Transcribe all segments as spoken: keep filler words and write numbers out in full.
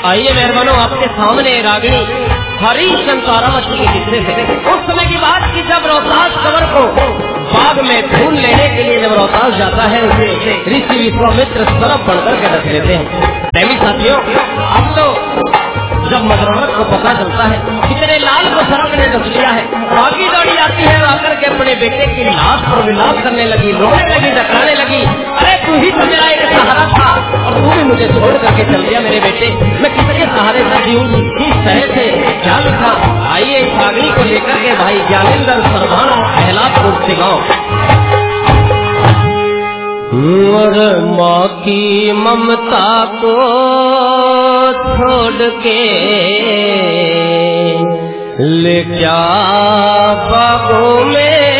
आइए मेहरबानों, आपके सामने रागिनी हरिश्चंद्र तारावती के किस्से से। उस समय की बात की जब रोहतास कंवर को बाग में फूल लेने के लिए जब रोहतास जाता है, उसे ऋषि विश्वामित्र सरफ बनकर के रख लेते हैं। प्रेमी साथियों, अब तो जब मदरौरत को पता चलता है कि तेरे लाल को सरफ ने रख लिया है, बागी दौड़ी आती है, आकर के अपने बेटे की लाश पर विलाप करने लगी, रोने लगी, डकराने लगी। अरे तू ही तो मेरा एक सहारा था और तू भी मुझे छोड़ करके चल दिया मेरे बेटे, मैं किसके सहारे से जीऊं, किस तरह से, क्या लिखा। आइए इस रागिनी को लेकर के भाई ज्ञानेंद्र सरभान प्रहलादपुर से गाँव। और माँ की ममता को छोड़ के ले क्या बागों में,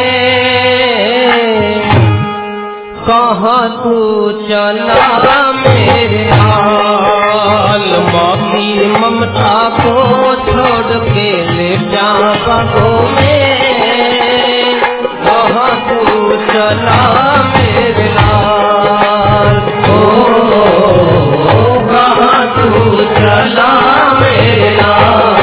कहाँ तू चला मेरे लाल। माँ की ममता को छोड़ के ले जा बागों में, कहाँ तू चला मेरे लाल। ओ कहाँ तू चला मेरे लाल।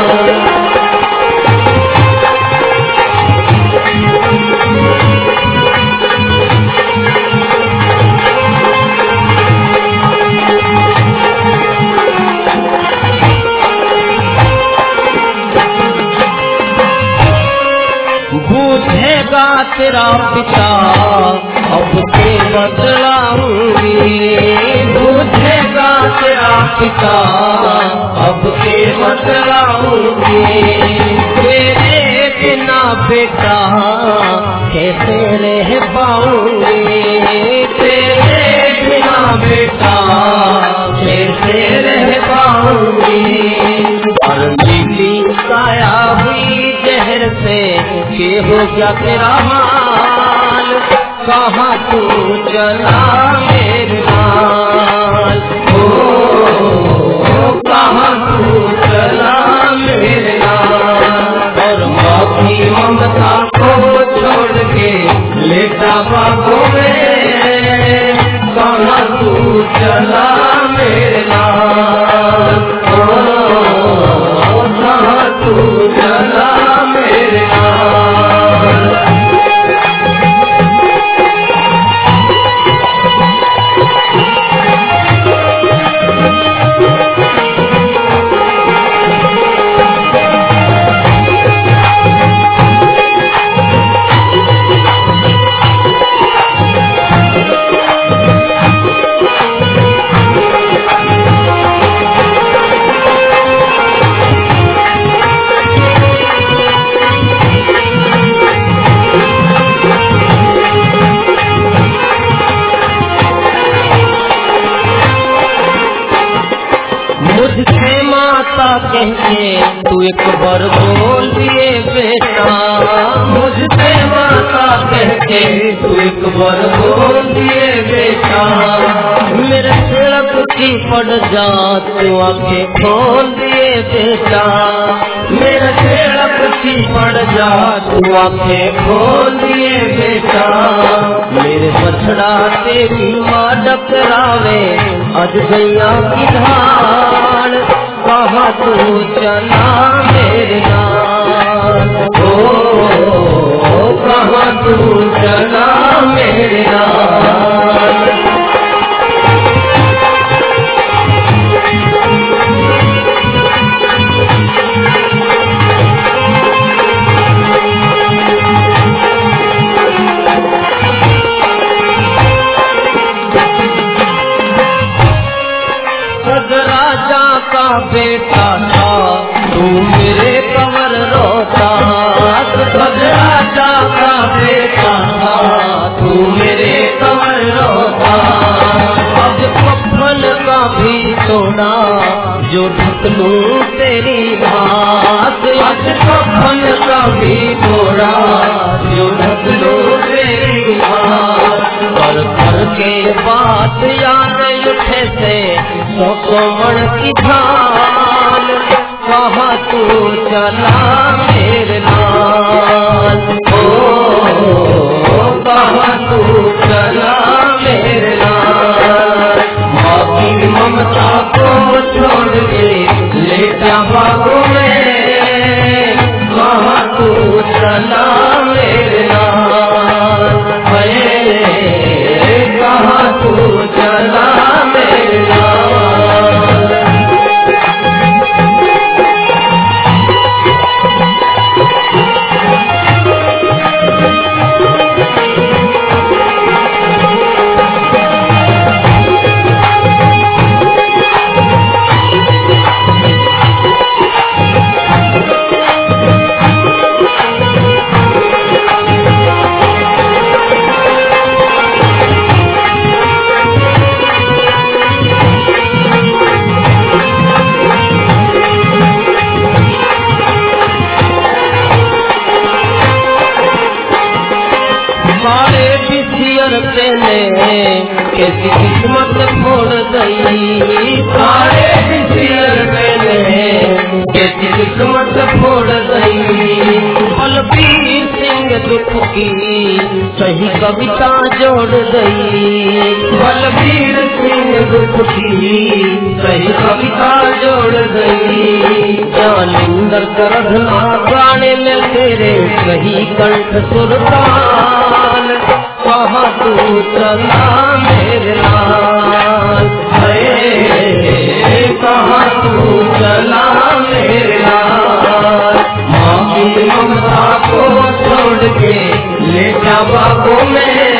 बूझेगा तेरा पिता अब के बदलाऊंगी, बूझेगा तेरा पिता अब के बदलाऊंगी। तेरे बिना बेटा कैसे रह पाऊंगी, तेरे बिना बेटा कैसे रह पाऊंगी। और नीली काया हुई जहर से के हो गया तेरा हाल, कहाँ तू चला मेरे लाल। ओ कहाँ तू चला मेरे लाल। और माँ की ममता को छोड़ के लेटा बागों में, कहाँ तू चला मेरे लाल। ओ कहाँ तू चला मेरे लाल। मुझसे माता कहके तू एक बार बोल दिए बेटा, मुझसे माता कहके तू एक बार बोल दिए बेटा। मेरे सड़क की पड़ जा तू आंखें खोल दिए बेटा, मेरे सड़क की पड़ जा तू आंखें खोल दिए बेटा। मेरे बछड़ा तेरी माँ डकरावे अज गैया की धार, कहाँ तू चला मेरे लाल। ओ कहाँ तू चला मेरे लाल। राजा का बेटा था तू मेरे कंवर रोता, राजा का बेटा था तू मेरे कंवर रोता। अब कफन का भी तोड़ा जो ढक लूं तेरी बात, आज कफन का भी तोड़ा जो ढक लूं तेरी बात। कर कर के बात याद उठे से सौ कोमड़ की ढाल, कहाँ तू चला मेरे लाल। ओ कहाँ तू चला मेरे लाल। माँ की ममता को छोड़ कैसी किस्मत फोड़ गई सारे सिर मैंने कैसी किस्मत फोड़ गई। बलबीर सिंह दुख की सही कविता जोड़ गई बलबीर सिंह दुख की सही कविता जोड़ गई। जालिंदर करधना गाने में तेरे सही कंठ सुरताल कहाँ तू चला मेरे लाल कहाँ तू चला मेरे लाल। माँ की ममता को छोड़ के ले जा बाबू में